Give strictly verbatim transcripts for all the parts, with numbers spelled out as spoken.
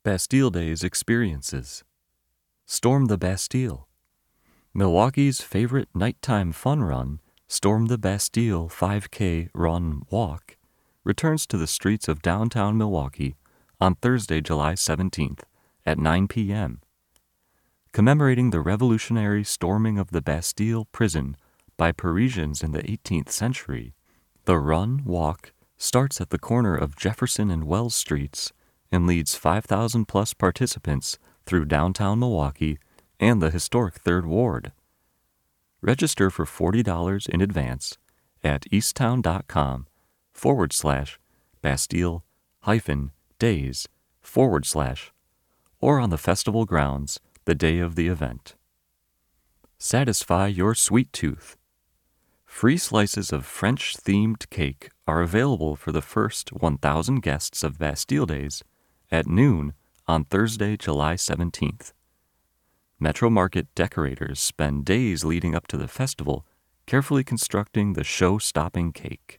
Bastille Days experiences. Storm the Bastille. Milwaukee's favorite nighttime fun run, Storm the Bastille five K Run Walk, returns to the streets of downtown Milwaukee on Thursday, July seventeenth at nine p.m. Commemorating the revolutionary storming of the Bastille prison by Parisians in the eighteenth century, the Run Walk starts at the corner of Jefferson and Wells Streets and leads five thousand plus participants through downtown Milwaukee and the historic Third Ward. Register for forty dollars in advance at easttown.com forward slash Bastille hyphen days forward slash or on the festival grounds the day of the event. Satisfy your sweet tooth. Free slices of French-themed cake are available for the first one thousand guests of Bastille Days at noon on Thursday, July seventeenth. Metro Market decorators spend days leading up to the festival carefully constructing the show-stopping cake.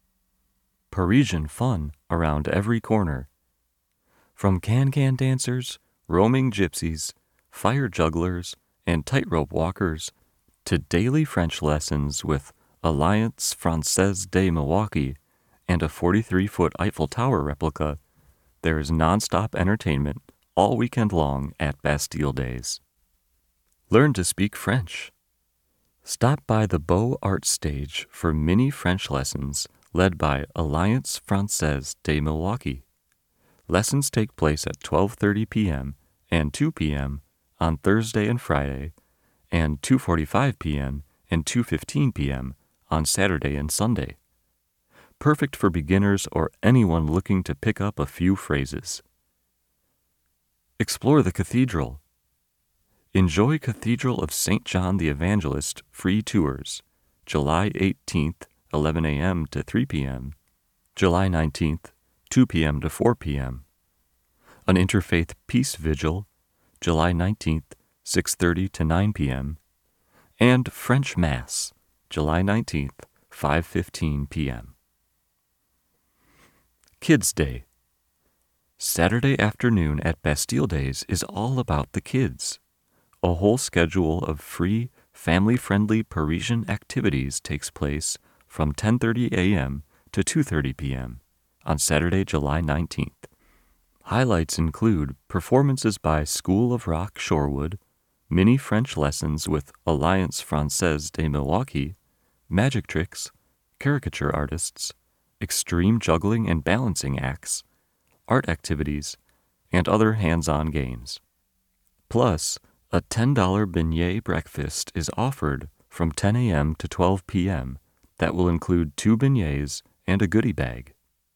Parisian fun around every corner. From can-can dancers, roaming gypsies, fire jugglers, and tightrope walkers to daily French lessons with Alliance Française de Milwaukee and a forty-three foot Eiffel Tower replica, there is nonstop entertainment all weekend long at Bastille Days. Learn to speak French. Stop by the Beaux Arts stage for mini French lessons led by Alliance Française de Milwaukee. Lessons take place at twelve thirty p.m. and two p.m. on Thursday and Friday, and two forty-five p.m. and two fifteen p.m. on Saturday and Sunday. Perfect for beginners or anyone looking to pick up a few phrases. Explore the cathedral. Enjoy Cathedral of Saint John the Evangelist free tours, July eighteenth, eleven a.m. to three p.m., July nineteenth, two p.m. to four p.m., an Interfaith Peace Vigil, July nineteenth, six thirty to nine p.m., and French Mass, July nineteenth, five fifteen p.m. Kids Day. Saturday afternoon at Bastille Days is all about the kids. A whole schedule of free, family-friendly Parisian activities takes place from ten thirty a.m. to two thirty p.m. on Saturday, July nineteenth. Highlights include performances by School of Rock Shorewood, mini French lessons with Alliance Française de Milwaukee, magic tricks, caricature artists, extreme juggling and balancing acts, art activities, and other hands-on games. Plus, a ten dollars beignet breakfast is offered from ten a.m. to twelve p.m. that will include two beignets and a goodie bag.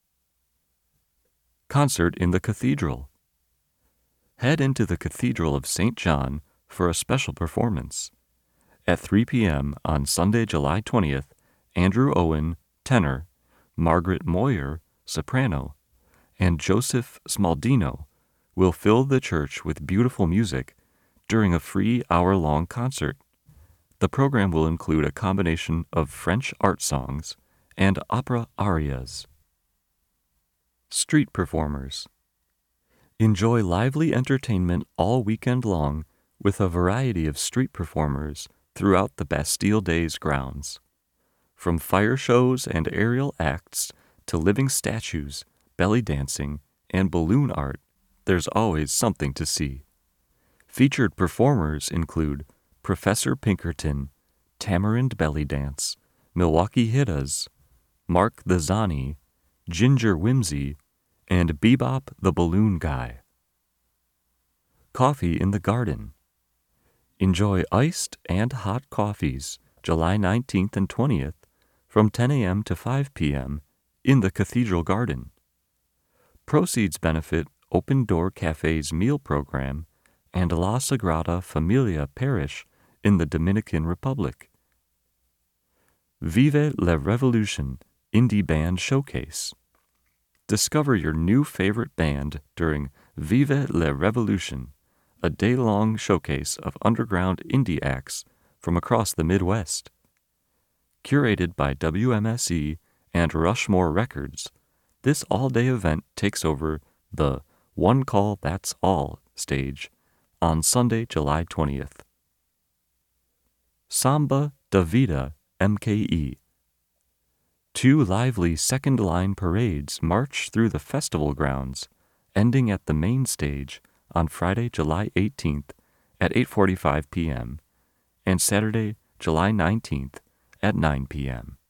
Concert in the Cathedral. Head into the Cathedral of Saint John for a special performance. At three p.m. on Sunday, July twentieth, Andrew Owen, tenor, Margaret Moyer, soprano, and Joseph Smaldino will fill the church with beautiful music during a free hour-long concert. The program will include a combination of French art songs and opera arias. Street performers. Enjoy lively entertainment all weekend long with a variety of street performers throughout the Bastille Days grounds. From fire shows and aerial acts to living statues, belly dancing, and balloon art, there's always something to see. Featured performers include Professor Pinkerton, Tamarind Belly Dance, Milwaukee Hittas, Mark the Zani, Ginger Whimsy, and Bebop the Balloon Guy. Coffee in the Garden. Enjoy iced and hot coffees July nineteenth and twentieth from ten a.m. to five p.m. in the Cathedral Garden. Proceeds benefit Open Door Cafe's meal program and La Sagrada Familia Parish in the Dominican Republic. Vive la Revolution Indie Band Showcase. Discover your new favorite band during Vive la Revolution, a day-long showcase of underground indie acts from across the Midwest. Curated by W M S E and Rushmore Records, this all-day event takes over the One Call That's All stage on Sunday, July twentieth. Samba da Vida M K E. Two lively second-line parades march through the festival grounds, ending at the main stage on Friday, July eighteenth at eight forty-five p.m. and Saturday, July nineteenth at nine p.m.